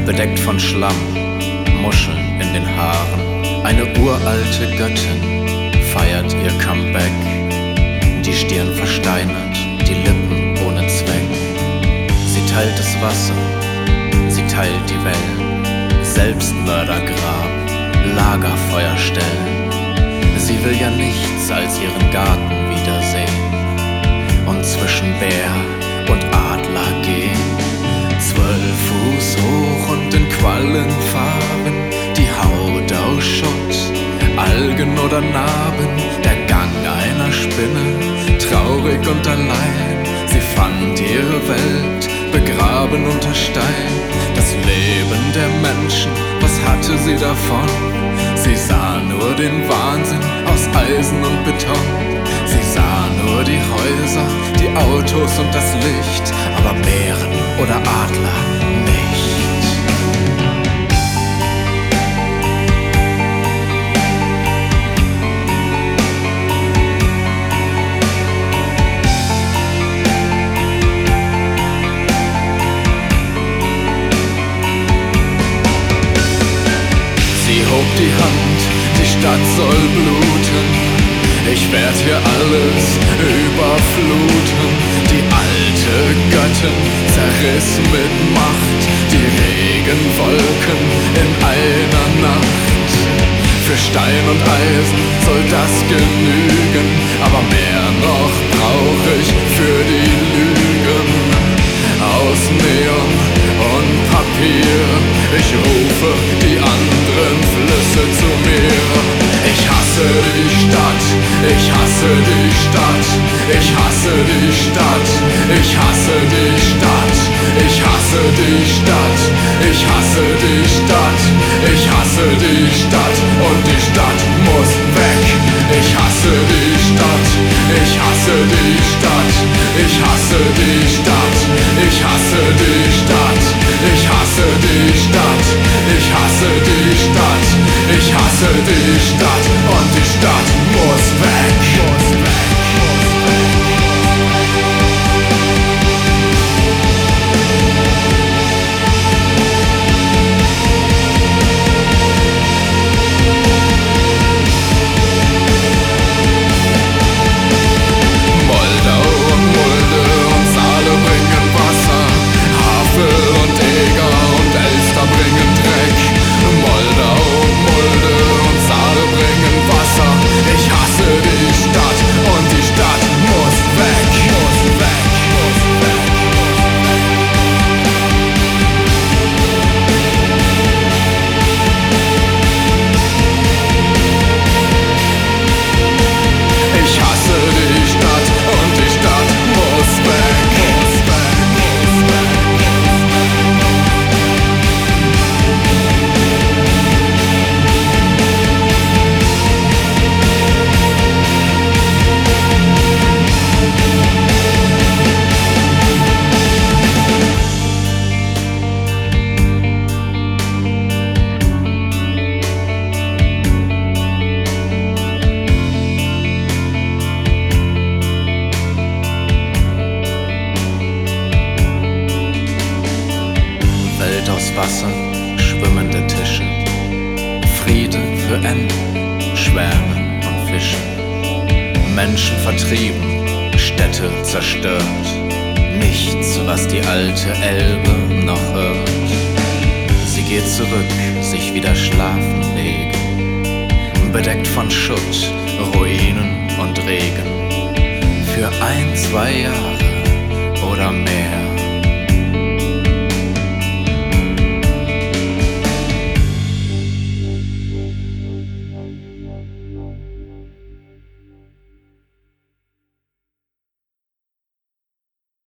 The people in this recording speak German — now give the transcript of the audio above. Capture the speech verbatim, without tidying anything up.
bedeckt von Schlamm, Muscheln in den Haaren. Eine uralte Göttin feiert ihr Comeback. Die Stirn versteinert, die Lippen ohne Zweck. Sie teilt das Wasser, sie teilt die Wellen. Selbstmördergrab, Lagerfeuerstellen. Sie will ja nichts als ihren Garten wiedersehen und zwischen Bär und Adler gehen. Zwölf Fuß hoch und in Quallenfarben, die Haut aus Schutt, Algen oder Narben, der Gang einer Spinne, traurig und allein. Sie fand ihre Welt, begraben unter Stein. Das Leben der Menschen, was hatte sie davon? Sie sah nur den Wahnsinn aus Eisen und Beton. Sie sah nur die Häuser, die Autos und das Licht, aber Bären oder Adler nicht. Sie hob die Hand, die Stadt soll bluten. Ich werd hier alles überfluten. Die alte Göttin zerriss mit Macht die Regenwolken in einer Nacht. Für Stein und Eisen soll das genügen, aber mehr noch brauch ich für die Lügen. Aus Neon und Papier, ich rufe die anderen Flüsse zu mir. Ich hasse die Stadt, ich hasse die Stadt, ich hasse die Stadt, ich hasse die Stadt, ich hasse die Stadt, ich hasse die Stadt, ich hasse die Stadt und die Stadt muss weg. Ich hasse die Stadt, ich hasse die Stadt, ich hasse die Stadt, ich hasse die Stadt, ich hasse die Stadt, ich hasse die Stadt, ich hasse die Stadt und die Stadt muss weg. Muss weg. Aus Wasser, schwimmende Tische, Friede für Enten, Schwärme und Fische. Menschen vertrieben, Städte zerstört, nichts, was die alte Elbe noch hört. Sie geht zurück, sich wieder schlafen legen, bedeckt von Schutt, Ruinen und Regen. Für ein, zwei Jahre oder mehr.